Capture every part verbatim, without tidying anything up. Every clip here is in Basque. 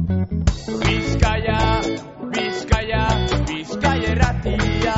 Bizkaia, Bizkaia, Bizkaia erratia.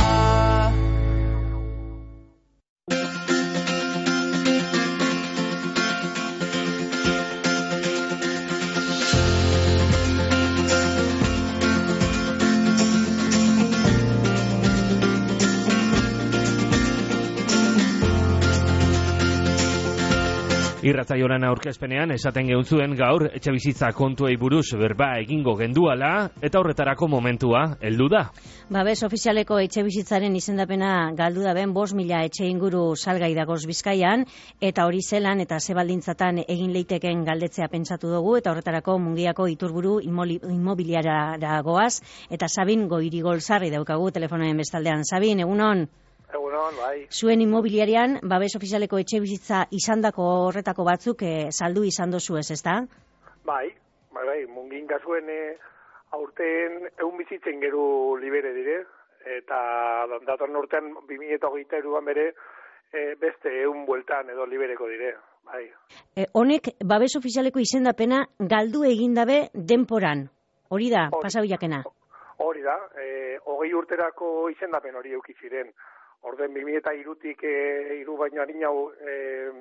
Irratsaioaren aurkezpenean esaten gehun zuen gaur etxebizitza kontuei buruz berba egingo genduala eta horretarako momentua heldu da. Babes ofizialeko etxebizitzaren izendapena galdu da ben bost mila etxe inguru salgai dagoz Bizkaian eta hori zelan eta ze baldintzatan egin leiteken galdetzea pentsatu dugu eta horretarako Mungiako iturburu immobiliara goaz eta Sabin Goirigolzarri daukagu telefonoen bestaldean. Sabin, egunon? Egunon, bai. Zuen immobiliarian, babes ofizialeko etxe bizitza izandako horretako batzuk eh, saldu izan dozu ez, ezta? Bai, bai, bai, mungin gazuen eh, aurten egun bizitzen geru libere dire, eta datorren urtean bi mila hogeita hiruan bere eh, beste egun bueltan edo libereko dire, bai. Eh, honek, babes ofizialeko izendapena galdu egindabe denporan, hori da, pasabiakena? Hori da, eh, hogei urterako izendapen hori eukiziren. Orden bi mila hirutik e, hiru baino harinau e,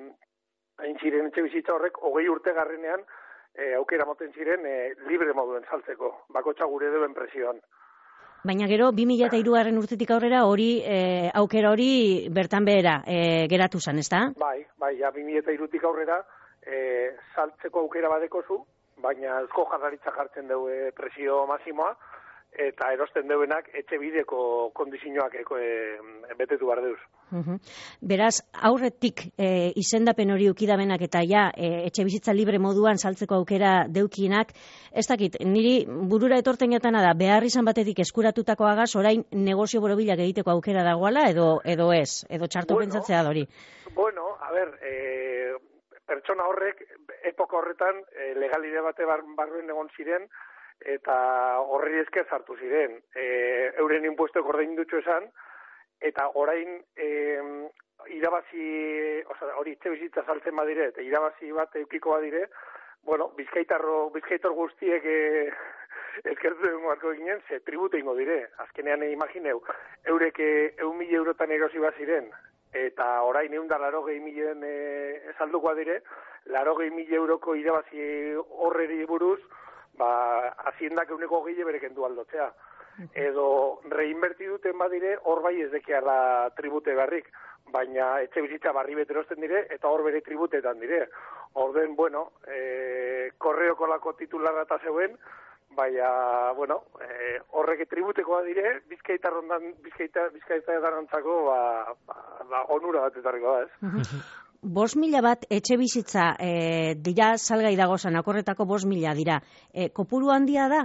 hain ziren etxe bizitza horrek, hogei urte garrenean e, aukera moten ziren e, libre moduen saltzeko, bakotxa gure duen presioan. Baina gero, bi mila hirugarren urtetik aurrera hori e, aukera hori bertan behera e, geratu zen, ezta? Bai, bai, ja, bi mila hirutik aurrera e, saltzeko aukera badekozu, baina Eusko Jaurlaritza jartzen dugu e, presio masimoa, eta erosten deuenak etxe bideko kondizioak eko, e, betetu behar deuz. Uhum. Beraz, aurretik e, izendapen hori ukidabenak eta ja e, etxe bizitza libre moduan saltzeko aukera deukienak, ez dakit, niri burura etorten jatana da, behar izan batetik eskuratutako agaz, orain negozio borobilak egiteko aukera dagoala, edo edo ez, edo txarto bueno, pentsatzea da hori. Bueno, a ber, e, pertsona horrek, epoka horretan, e, legalide bate bar, barruen egon ziren, eta horri esker sartu ziren. E, euren impuestoek ordein dutxo esan, eta orain e, irabazi, oza, hori etxe bizitza saltzen badire, eta irabazi bat eukiko badire, bueno, bizkaitarro, bizkaitor guztiek e, eskertu marko ginen, ze tribute ingo dire. Azkenean imagineu, eurek eun mila eurotan erosi baziren, eta orain egun da laro gehi milen e, saldukoa dire, laro gehi mila euroko irabazi horreri buruz, ba, haziendak euneko gile berekendu aldotzea. Edo reinberti duten badire, hor bai ez dekiala tribute barrik, baina etxe bizitza barri beterosten dire, eta hor bere tributetan dire. Orden, bueno, e, korreoko lako titularra eta zeuen, baina, bueno, e, horrek tributekoa dire, bizkaita rondan, bizkaita, bizkaita darantzako, ba, ba, ba, onura bat etarriko da, ez? Bost mila bat etxe bizitza e, dira salgai dagozan, akorretako bost mila dira. E, kopuru handia da?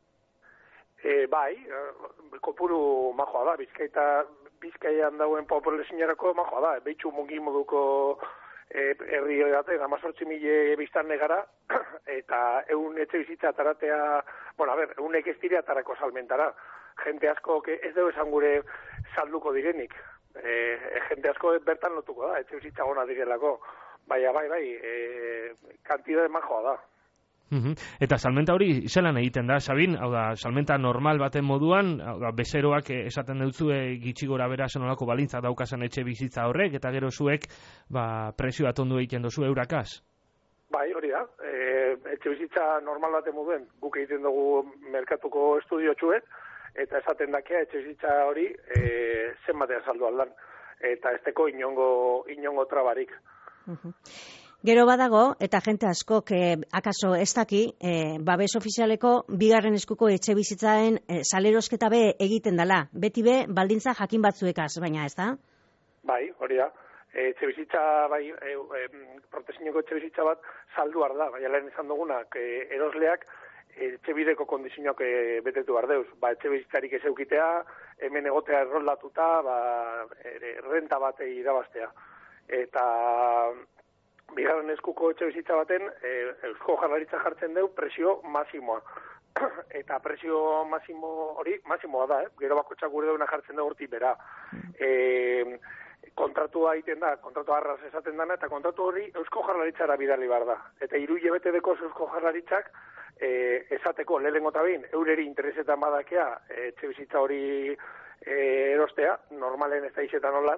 E, bai, kopuru majoa da, bizkaita, bizkaian dauen populazioarako majoa da. Beitxu mungi moduko e, herri edaten, amazortzi mile biztan negara, eta egun etxe bizitza ataratea, bueno, a ber, egunek ez dira atarako salmentara. Jente asko ez dugu esan gure salduko direnik. E, jente asko bertan lotuko da, etxe bizitza gona direlako, baina bai, bai, e, kantidade majoa da. Uhum. Eta salmenta hori zelan egiten da, Sabin? Hau da, salmenta normal baten moduan, hau da, bezeroak esaten dutzue gitxi gora bera zenolako balintza daukazen etxe bizitza horrek, eta gero zuek, ba, prezio bat ondu egiten dozu eurakaz? Bai, hori da, e, etxe bizitza normal baten moduen, guk egiten dugu merkatuko estudio txuet, eta esaten dakea etxe bizitza hori e, zenbatean saldu aldan, eta ez teko inongo, inongo trabarik. Uh-huh. Gero badago, eta jente askok eh, akaso ez daki, eh, babes ofizialeko bigarren eskuko etxe bizitzaren eh, salerosketa be egiten dela. Beti be, baldintza jakin batzuekaz, baina ez da? Bai, hori da. Etxe bizitza, bai, e, e, protezinoko etxe bizitza bat saldu da, baina lehen izan dugunak, e, erosleak, etxe bideko kondizioak e, betetu bardeuz. Ba, etxe bizitzarik ez eukitea, hemen egotea erroldatuta, ba, e, renta bat irabaztea. Eta bigarren eskuko etxe bizitza baten, e, Eusko Jaurlaritza jartzen deu presio masimoa. Eta presio masimo hori, masimoa da, eh? Gero bakotxak gure deuna jartzen deu hortik bera. E, kontratua egiten da, kontratu arraz esaten dana, eta kontratu hori Eusko Jaurlaritzara bidali behar da. Eta hiru hilabete deko Eusko Jaurlaritzak e, esateko lehenengo eta behin, eureri interesetan badakea, etxe bizitza hori e, erostea, normalen ez da izetan holan,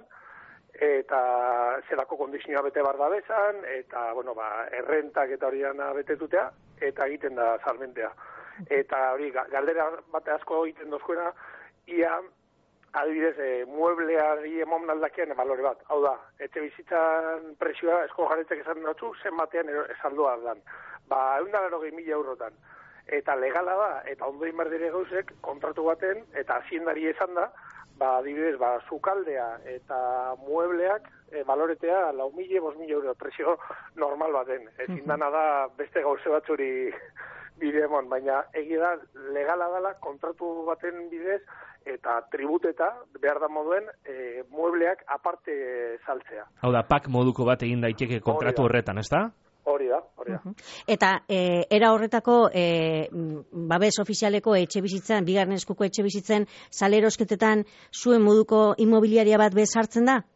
eta zelako kondizioa bete bar da bezan, eta, bueno, ba, errentak eta hori dana betetutea, eta egiten da salmentea. Eta hori, galdera bate asko egiten dozkuena, ia, adibidez, e, muebleari emon aldakean balore bat. Hau da, etxe bizitzan presioa, esko jaretzek esan dutzu, zen batean esaldua dan. Ba, egun da laro gehi mila eurotan. Eta legala da, eta ondo inberdire gauzek, kontratu baten, eta haziendari esan da, ba, adibidez, ba, zukaldea eta muebleak e, baloretea lau mila, bost mila euro presio normal baten. Ezin dana da beste gauze batzuri bide emon, baina egia da legala dela kontratu baten bidez eta tributeta behar da moduen e, muebleak aparte saltzea. Hau da, pak moduko bat egin daiteke kontratu horretan, ez da? Hori da, hori da. Uh-huh. Eta e, era horretako e, babes ofizialeko etxe bizitzen, bigarren eskuko etxe bizitzen, salerosketetan zuen moduko inmobiliaria bat bezartzen da?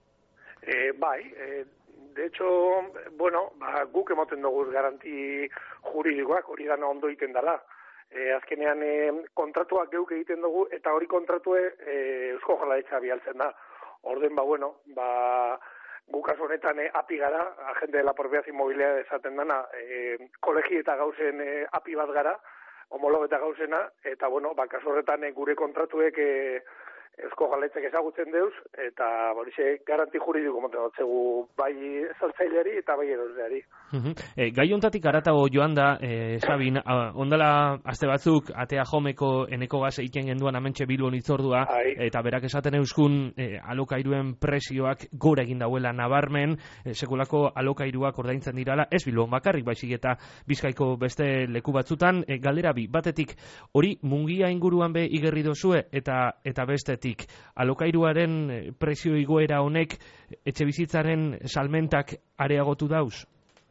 E, bai, e, de hecho, bueno, ba, guk emoten dugu garanti juridikoak, hori dana ondo egiten dela. E, azkenean e, kontratuak geuk egiten dugu, eta hori kontratue e, Eusko Jaurlaritza bialtzen da. Orden, ba, bueno, ba, guk kasu honetan e, api gara, agente de la propiedad inmobiliaria esaten dana, e, kolegi eta gauzen e, api bat gara, homologo eta gauzena, eta, bueno, ba, kasu horretan e, gure kontratuek e, Eusko Jaurlaritzak ezagutzen deuz, eta horixe garanti juridiko moten dutzegu bai saltzaileari eta bai erosleari. Uh-huh. E, gai hontatik aratago joan da, e, Sabin, a, ondala aste batzuk atea jomeko eneko gaz egiten genduan amentxe Bilbon itzordua, Ai. eta berak esaten euskun e, alokairuen presioak gora egin dauela nabarmen, e, sekulako alokairuak ordaintzen dirala, ez Bilbon bakarrik, baizik eta Bizkaiko beste leku batzutan, e, galdera bi, batetik hori Mungia inguruan be igerri dozue, eta eta bestetik alokairuaren prezio igoera honek etxe bizitzaren salmentak areagotu dauz?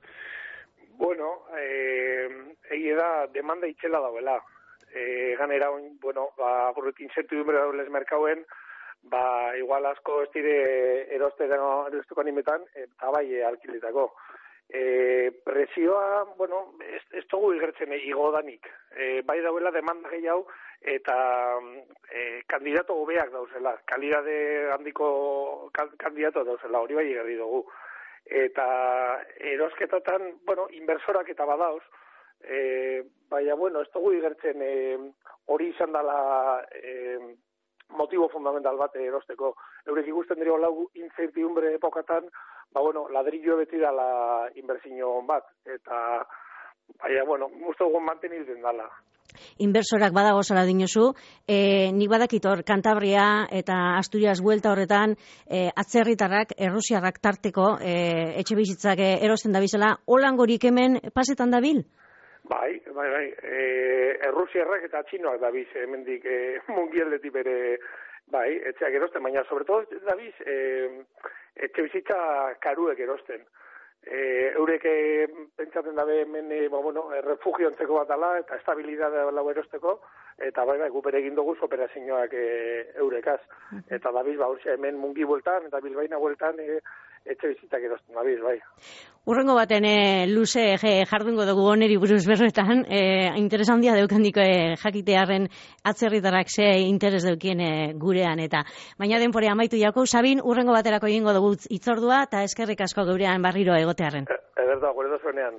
Bueno, eh, egia da, demanda itxela dauela. Eh, ganera, bueno, ba, horrekin incertidumbre daulez merkauen, ba, igual asko ez dire erosteko animetan, eta bai e, alkiletako. E, presioa, bueno, ez, ez dugu igertzen igo danik. E, bai dauela demanda gehiago, eta e, kandidato hobeak dauzela, kalidade handiko kandidato dauzela, hori bai igerri dugu. Eta erosketatan, bueno, inbersorak eta badauz, e, baina, bueno, ez dugu igertzen e, hori izan dela e, motibo fundamental bat erosteko. Eurek ikusten dira lau incertidumbre epokatan, ba, bueno, ladrillo beti dala inbertsio bat, eta, baina, bueno, uste dugu mantenilten dala. Inbersorak badago zara dinozu, e, nik badakitor Kantabria eta Asturias buelta horretan e, atzerritarrak, errusiarrak tarteko e, etxe bizitzak erosten dabizela, holangorik hemen pasetan dabil? Bai, bai, bai, e, errusiarrak eta txinoak dabiz, hemendik e, mungialdetik bere, bai, etxeak erosten, baina, sobretodo dabiz, e, etxe bizitza karuek erosten. E, eurek e, pentsatzen dabe hemen e, ba, bueno, e, refugio ontzeko bat ala eta estabilidade lau erosteko, eta bai, bai, guper egin dugu operazioak e, eurekaz. Eta dabiz, ba, orxe, hemen mungi bueltan, eta bilbaina bueltan e, etxe bizitzak erosten dabiz, bai. Urrengo baten e, luze e, jardungo dugu oneri buruz berretan, e, interes handia deukandiko e, jakitearen atzerritarrak ze interes deukien e, gurean, eta baina denpore amaitu jako, Sabin, urrengo baterako egingo dugu itzordua, eta eskerrik asko geurean barriro egotearren. Ederda, gure dozuenean.